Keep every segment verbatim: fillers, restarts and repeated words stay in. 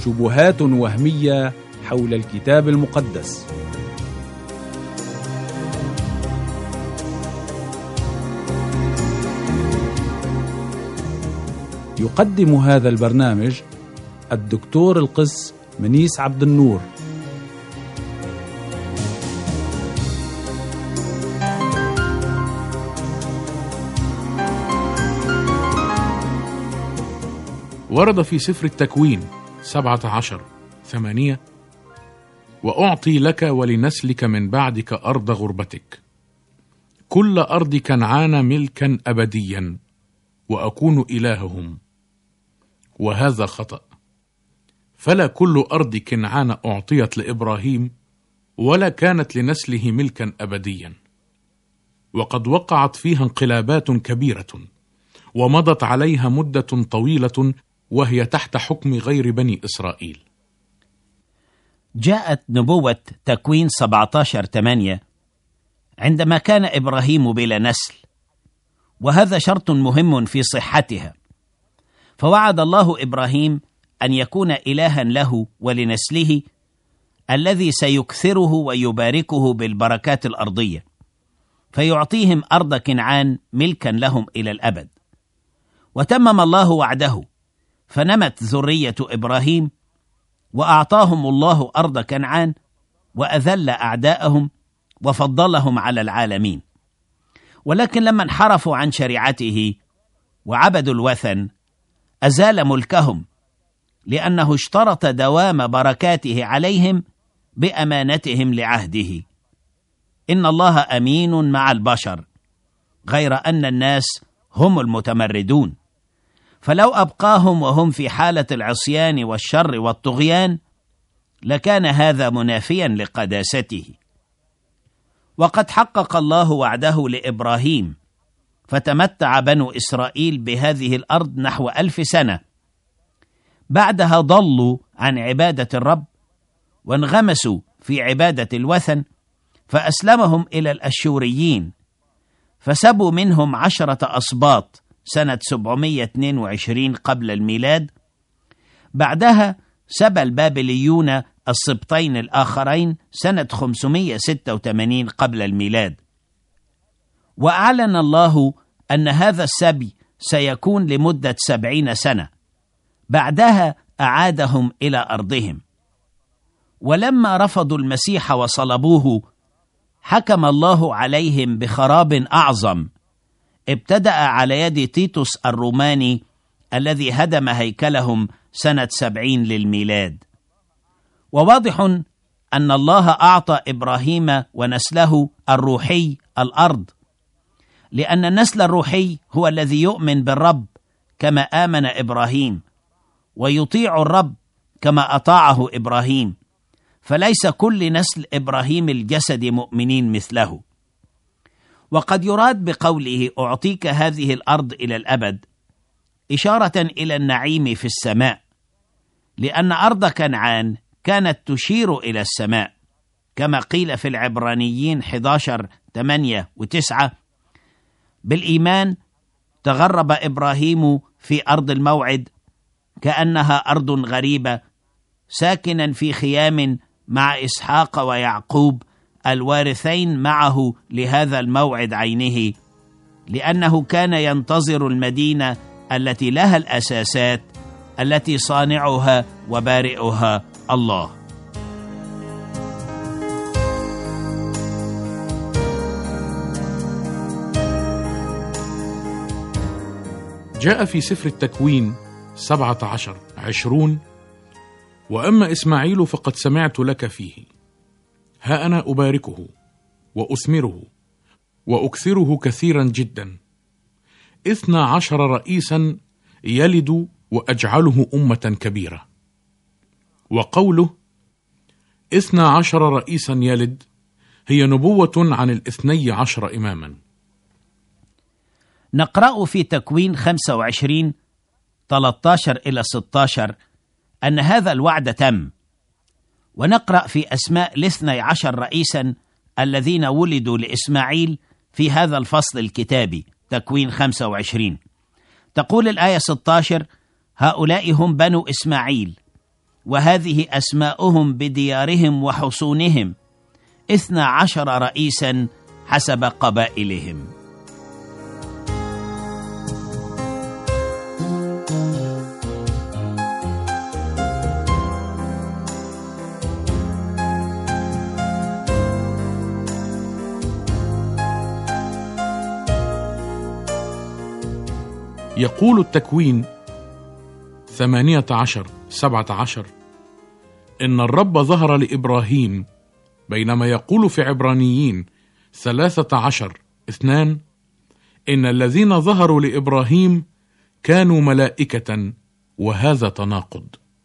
شبهات وهمية حول الكتاب المقدس. يقدم هذا البرنامج الدكتور القس منيس عبد النور. ورد في سفر التكوين سبعة عشر ثمانية: وأعطي لك ولنسلك من بعدك أرض غربتك، كل أرض كنعان ملكا أبديا، وأكون إلههم. وهذا خطأ، فلا كل أرض كنعان أعطيت لإبراهيم، ولا كانت لنسله ملكا أبديا، وقد وقعت فيها انقلابات كبيرة، ومضت عليها مدة طويلة وهي تحت حكم غير بني إسرائيل. جاءت نبوة تكوين سبعة عشر ثمانية عندما كان إبراهيم بلا نسل، وهذا شرط مهم في صحتها، فوعد الله إبراهيم أن يكون إلها له ولنسله الذي سيكثره ويباركه بالبركات الأرضية، فيعطيهم أرض كنعان ملكا لهم إلى الأبد. وتمم الله وعده، فنمت ذرية إبراهيم، وأعطاهم الله أرض كنعان، وأذل أعداءهم وفضلهم على العالمين. ولكن لما انحرفوا عن شريعته وعبدوا الوثن أزال ملكهم، لأنه اشترط دوام بركاته عليهم بأمانتهم لعهده. إن الله أمين مع البشر، غير أن الناس هم المتمردون، فلو أبقاهم وهم في حالة العصيان والشر والطغيان لكان هذا منافيا لقداسته. وقد حقق الله وعده لإبراهيم، فتمتع بنو إسرائيل بهذه الأرض نحو ألف سنة. بعدها ضلوا عن عبادة الرب وانغمسوا في عبادة الوثن، فأسلمهم إلى الأشوريين، فسبوا منهم عشرة أسباط سنة سبعمائة واثنين وعشرين قبل الميلاد. بعدها سبى البابليون السبطين الآخرين سنة خمسمائة وستة وثمانين قبل الميلاد. وأعلن الله أن هذا السبي سيكون لمدة سبعين سنة، بعدها أعادهم إلى أرضهم. ولما رفضوا المسيح وصلبوه حكم الله عليهم بخراب أعظم، ابتدأ على يد تيتوس الروماني الذي هدم هيكلهم سنة سبعين للميلاد. وواضح أن الله أعطى إبراهيم ونسله الروحي الأرض، لأن النسل الروحي هو الذي يؤمن بالرب كما آمن إبراهيم، ويطيع الرب كما أطاعه إبراهيم، فليس كل نسل إبراهيم الجسد مؤمنين مثله. وقد يراد بقوله أعطيك هذه الأرض إلى الأبد إشارة إلى النعيم في السماء، لأن أرض كنعان كانت تشير إلى السماء، كما قيل في العبرانيين أحد عشر ثمانية وتسعة: بالإيمان تغرب إبراهيم في أرض الموعد كأنها أرض غريبة، ساكنا في خيام مع إسحاق ويعقوب الوارثين معه لهذا الموعد عينه، لأنه كان ينتظر المدينة التي لها الأساسات، التي صانعها وبارئها الله. جاء في سفر التكوين سبعة عشر عشرون: وأما إسماعيل فقد سمعت لك فيه، ها أنا أباركه وأثمره وأكثره كثيرا جدا، اثنا عشر رئيسا يلد وأجعله أمة كبيرة. وقوله اثنا عشر رئيسا يلد هي نبوة عن الاثني عشر إماما. نقرأ في تكوين خمسة وعشرين ثلاثة عشر إلى ستة عشر أن هذا الوعد تم، ونقرأ في أسماء الاثني عشر رئيسا الذين ولدوا لإسماعيل في هذا الفصل الكتابي تكوين خمسة وعشرين. تقول الآية ستة عشر: هؤلاء هم بنو إسماعيل، وهذه أسماؤهم بديارهم وحصونهم، اثنا عشر رئيسا حسب قبائلهم. يقول التكوين ثمانية عشر سبعة عشر إن الرب ظهر لإبراهيم، بينما يقول في عبرانيين ثلاثة عشر اثنان إن الذين ظهروا لإبراهيم كانوا ملائكة، وهذا تناقض.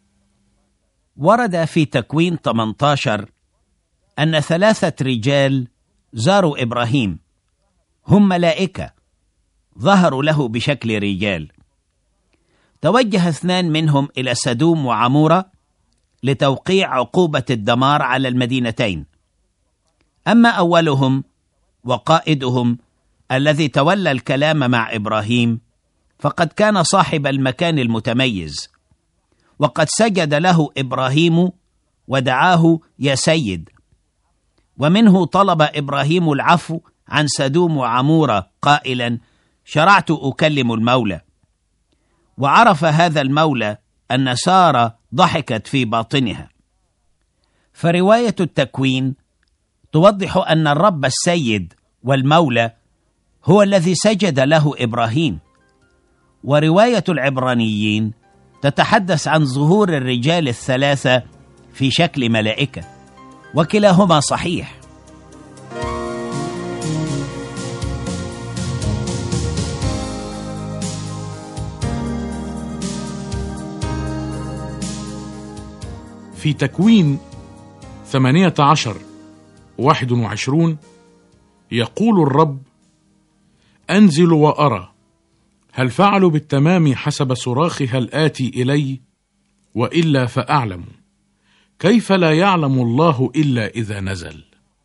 ورد في تكوين ثمانية عشر أن ثلاثة رجال زاروا إبراهيم، هم ملائكة ظهروا له بشكل رجال. توجه اثنان منهم إلى سدوم وعمورة لتوقيع عقوبة الدمار على المدينتين. أما أولهم وقائدهم الذي تولى الكلام مع إبراهيم فقد كان صاحب المكان المتميز، وقد سجد له إبراهيم ودعاه يا سيد، ومنه طلب إبراهيم العفو عن سدوم وعمورة قائلا: شرعت أكلم المولى. وعرف هذا المولى أن سارة ضحكت في باطنها. فرواية التكوين توضح أن الرب السيد والمولى هو الذي سجد له إبراهيم، ورواية العبرانيين تتحدث عن ظهور الرجال الثلاثة في شكل ملائكة، وكلاهما صحيح. في تكوين ثمانية عشر واحد وعشرون يقول الرب: أنزل وأرى هل فعلوا بالتمام حسب صراخها الآتي إلي، وإلا فأعلم. كيف لا يعلم الله إلا إذا نزل؟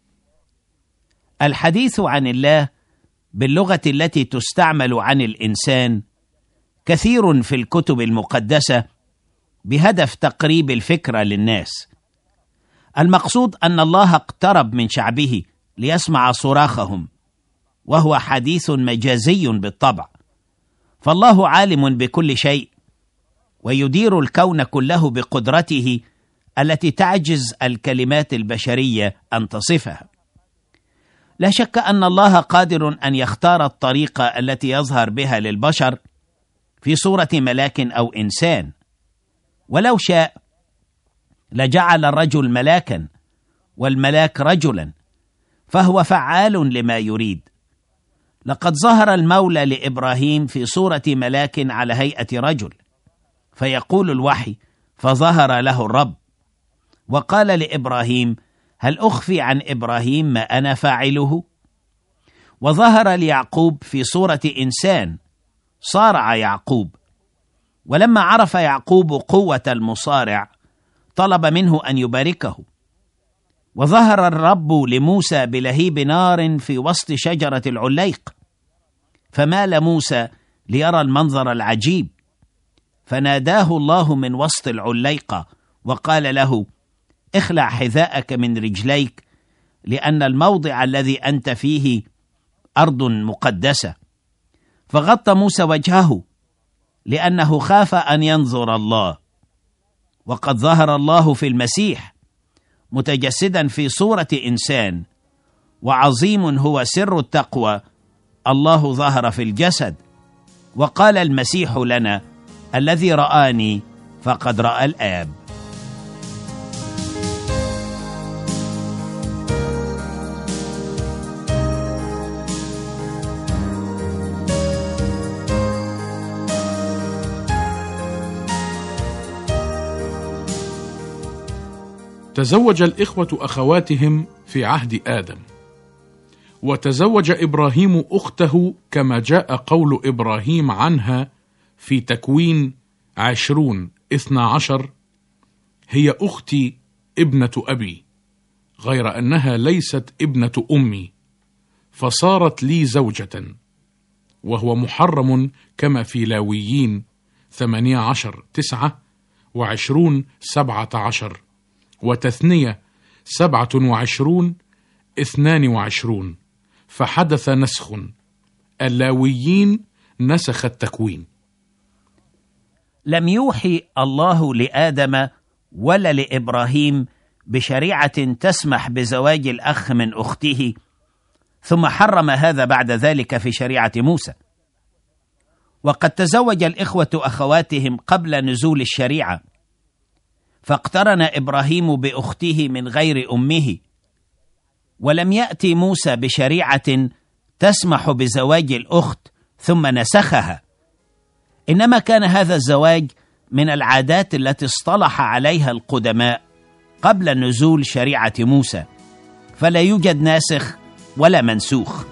الحديث عن الله باللغة التي تستعمل عن الإنسان كثير في الكتب المقدسة بهدف تقريب الفكرة للناس. المقصود أن الله اقترب من شعبه ليسمع صراخهم، وهو حديث مجازي بالطبع، فالله عالم بكل شيء ويدير الكون كله بقدرته التي تعجز الكلمات البشرية أن تصفها. لا شك أن الله قادر أن يختار الطريقة التي يظهر بها للبشر في صورة ملاك أو إنسان، ولو شاء لجعل الرجل ملاكا والملاك رجلا، فهو فعال لما يريد. لقد ظهر المولى لإبراهيم في صورة ملاك على هيئة رجل، فيقول الوحي: فظهر له الرب وقال لإبراهيم: هل أخفي عن إبراهيم ما أنا فاعله؟ وظهر ليعقوب في صورة إنسان، صارع يعقوب، ولما عرف يعقوب قوة المصارع طلب منه أن يباركه. وظهر الرب لموسى بلهيب نار في وسط شجرة العليق، فمال موسى ليرى المنظر العجيب، فناداه الله من وسط العليقة وقال له: اخلع حذاءك من رجليك، لأن الموضع الذي أنت فيه أرض مقدسة. فغطى موسى وجهه لأنه خاف أن ينظر الله. وقد ظهر الله في المسيح متجسدا في صورة إنسان، وعظيم هو سر التقوى، الله ظهر في الجسد. وقال المسيح لنا: الذي رآني فقد رأى الآب. تزوج الإخوة أخواتهم في عهد آدم، وتزوج إبراهيم أخته كما جاء قول إبراهيم عنها في تكوين عشرون اثنا عشر: هي أختي ابنة أبي، غير أنها ليست ابنة أمي، فصارت لي زوجة. وهو محرم كما في لاويين ثمانية عشر تسعة وعشرون سبعة عشر، وتثنية سبعة وعشرون اثنان وعشرون، فحدث نسخ. اللاويين نسخ التكوين. لم يوحي الله لآدم ولا لإبراهيم بشريعة تسمح بزواج الأخ من أخته، ثم حرم هذا بعد ذلك في شريعة موسى. وقد تزوج الإخوة أخواتهم قبل نزول الشريعة، فاقترن إبراهيم بأخته من غير أمه، ولم يأتي موسى بشريعة تسمح بزواج الأخت ثم نسخها، إنما كان هذا الزواج من العادات التي اصطلح عليها القدماء قبل نزول شريعة موسى، فلا يوجد ناسخ ولا منسوخ.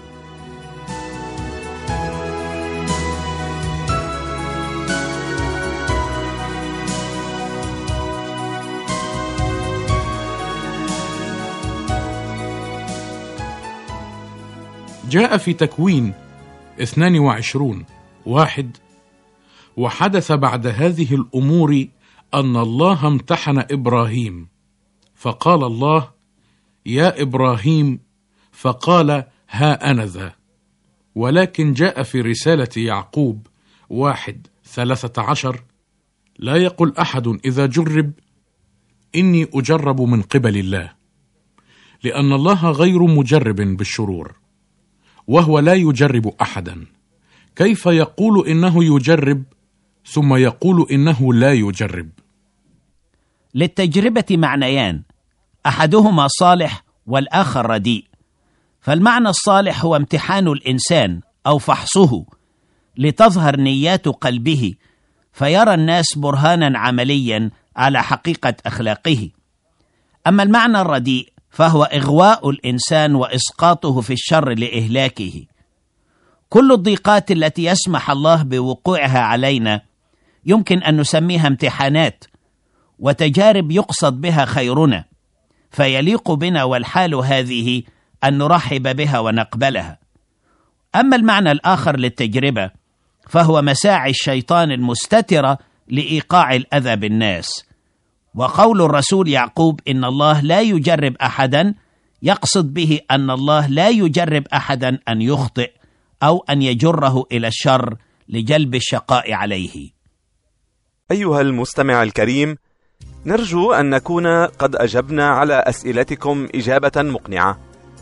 جاء في تكوين اثنان وعشرون واحد: وحدث بعد هذه الأمور أن الله امتحن إبراهيم، فقال الله: يا إبراهيم، فقال: ها أنا ذا. ولكن جاء في رسالة يعقوب واحد ثلاثة عشر: لا يقل أحد إذا جرب إني أجرب من قبل الله، لأن الله غير مجرب بالشرور، وهو لا يجرب أحدا. كيف يقول إنه يجرب ثم يقول إنه لا يجرب؟ للتجربة معنيان، أحدهما صالح والآخر رديء. فالمعنى الصالح هو امتحان الإنسان أو فحصه لتظهر نيات قلبه، فيرى الناس برهانا عمليا على حقيقة أخلاقه. أما المعنى الرديء فهو إغواء الإنسان وإسقاطه في الشر لإهلاكه. كل الضيقات التي يسمح الله بوقوعها علينا يمكن أن نسميها امتحانات وتجارب يقصد بها خيرنا، فيليق بنا والحال هذه أن نرحب بها ونقبلها. أما المعنى الآخر للتجربة فهو مساعي الشيطان المستترة لإيقاع الأذى بالناس. وقول الرسول يعقوب إن الله لا يجرب أحدا يقصد به أن الله لا يجرب أحدا أن يخطئ أو أن يجره إلى الشر لجلب الشقاء عليه. أيها المستمع الكريم، نرجو أن نكون قد أجبنا على أسئلتكم إجابة مقنعة،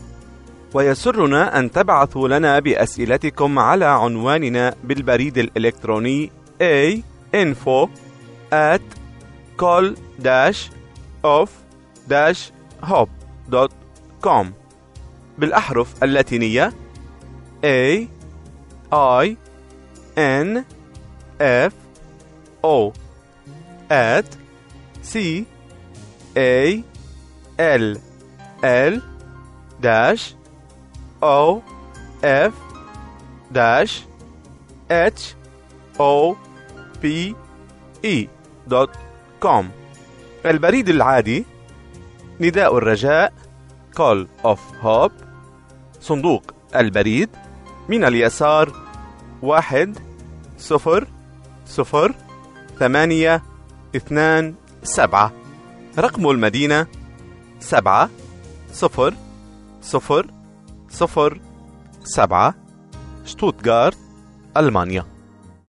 ويسرنا أن تبعثوا لنا بأسئلتكم على عنواننا بالبريد الإلكتروني a info at col dash of dash hop dot com بالأحرف اللاتينية A I N F O at C A L L dash O F dash H O P E dot com. البريد العادي: نداء الرجاء Call of Hope، صندوق البريد من اليسار واحد صفر صفر ثمانية اثنان سبعة، رقم المدينة سبعة صفر صفر صفر سبعة، شتوتغارت، ألمانيا.